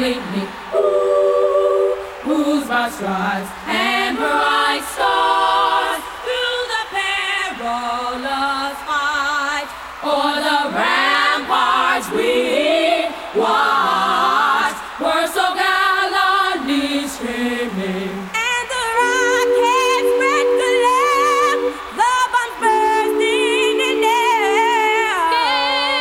lead me. Ooh, whose broad strides and bright stars through the perilous